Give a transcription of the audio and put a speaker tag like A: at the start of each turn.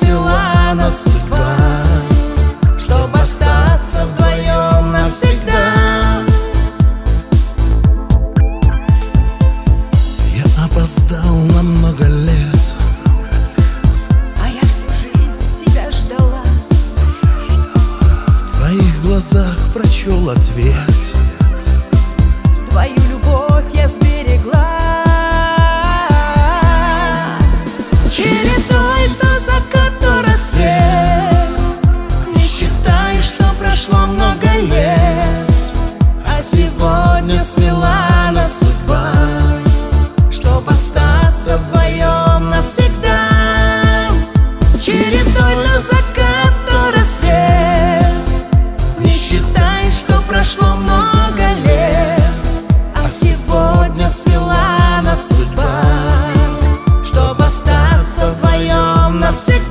A: свела нас судьба, чтоб остаться вдвоем навсегда.
B: Я опоздал на много лет,
A: а я всю жизнь тебя ждала.
B: в твоих глазах прочел ответ.
A: Твою любовь я сберегла. Чередой то закат, то рассвет, не считай, что прошло много лет, а сегодня свела нас судьба, чтоб остаться вдвоем навсегда. Чередой то закат, то рассвет, не считай, что прошло много лет, а сегодня свела нас судьба, чтоб остаться вдвоем навсегда.